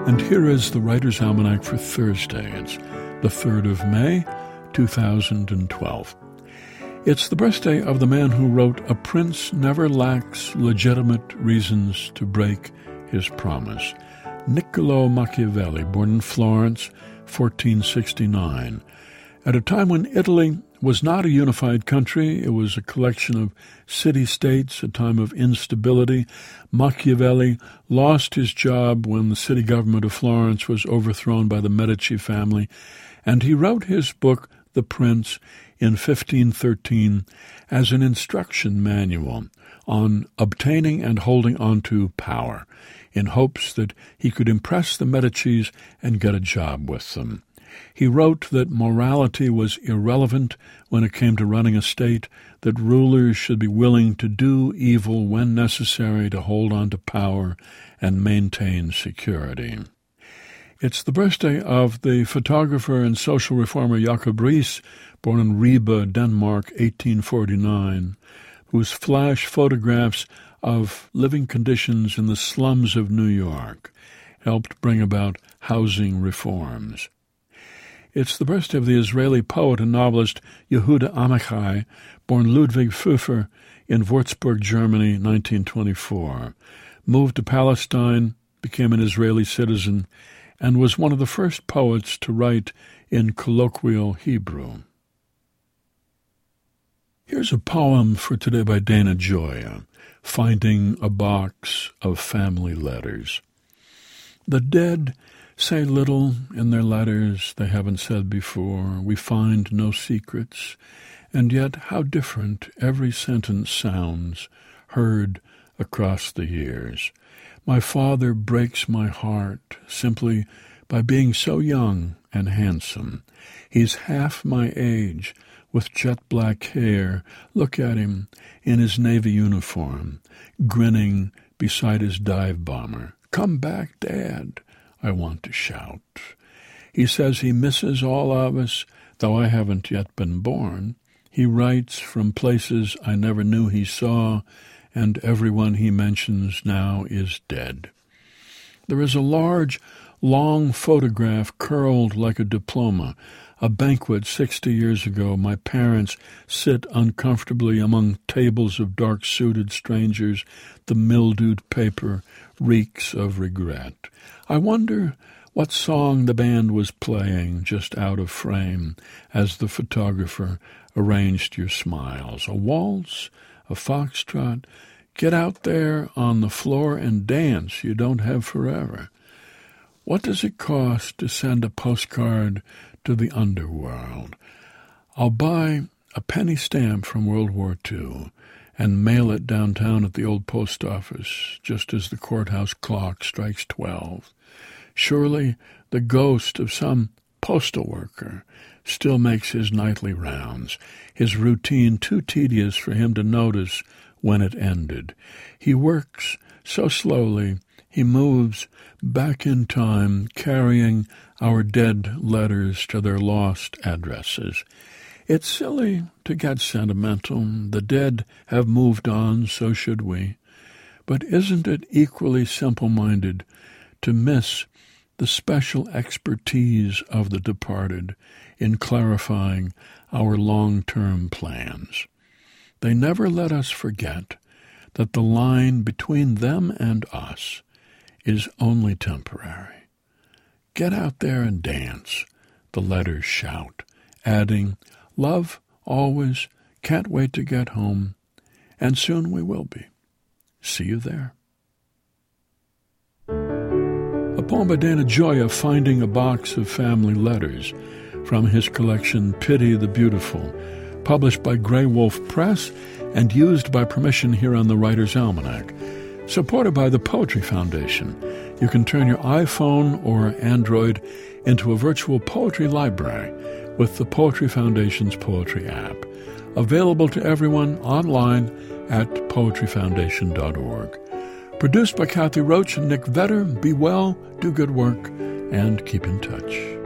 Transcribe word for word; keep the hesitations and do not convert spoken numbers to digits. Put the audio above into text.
And here is the Writer's Almanac for Thursday. It's the third of May, two thousand twelve. It's the birthday of the man who wrote, "A prince never lacks legitimate reasons to break his promise." Niccolò Machiavelli, born in Florence, fourteen sixty-nine. At a time when Italy was not a unified country, it was a collection of city-states, a time of instability. Machiavelli lost his job when the city government of Florence was overthrown by the Medici family, and he wrote his book, The Prince, in fifteen thirteen as an instruction manual on obtaining and holding on to power, in hopes that he could impress the Medicis and get a job with them. He wrote that morality was irrelevant when it came to running a state, that rulers should be willing to do evil when necessary to hold on to power and maintain security. It's the birthday of the photographer and social reformer Jacob Riis, born in Ribe, Denmark, eighteen forty-nine, whose flash photographs of living conditions in the slums of New York helped bring about housing reforms. It's the birthday of the Israeli poet and novelist Yehuda Amichai, born Ludwig Pfeffer in Würzburg, Germany, nineteen twenty-four. Moved to Palestine, became an Israeli citizen, and was one of the first poets to write in colloquial Hebrew. Here's a poem for today by Dana Gioia, Finding a Box of Family Letters. The dead say little in their letters they haven't said before. We find no secrets, and yet how different every sentence sounds, heard across the years. My father breaks my heart simply by being so young and handsome. He's half my age, with jet-black hair. Look at him in his Navy uniform, grinning beside his dive bomber. Come back, Dad, I want to shout. He says he misses all of us, though I haven't yet been born. He writes from places I never knew he saw, and everyone he mentions now is dead. There is a large, long photograph curled like a diploma. A banquet sixty years ago, my parents sit uncomfortably among tables of dark-suited strangers. The mildewed paper reeks of regret. I wonder what song the band was playing just out of frame as the photographer arranged your smiles. A waltz? A foxtrot? Get out there on the floor and dance. You don't have forever. What does it cost to send a postcard to the underworld? I'll buy a penny stamp from World War Two and mail it downtown at the old post office just as the courthouse clock strikes twelve. Surely the ghost of some postal worker still makes his nightly rounds, his routine too tedious for him to notice when it ended. He works so slowly, he moves back in time, carrying our dead letters to their lost addresses. It's silly to get sentimental. The dead have moved on, so should we. But isn't it equally simple-minded to miss the special expertise of the departed in clarifying our long-term plans? They never let us forget that the line between them and us is only temporary. Get out there and dance, the letters shout, adding, love always, can't wait to get home, and soon we will be. See you there. A poem by Dana Gioia, Finding a Box of Family Letters, from his collection Pity the Beautiful, published by Grey Wolf Press and used by permission here on the Writer's Almanac. Supported by the Poetry Foundation, you can turn your iPhone or Android into a virtual poetry library with the Poetry Foundation's Poetry app, available to everyone online at poetry foundation dot org. Produced by Kathy Roach and Nick Vetter. Be well, do good work, and keep in touch.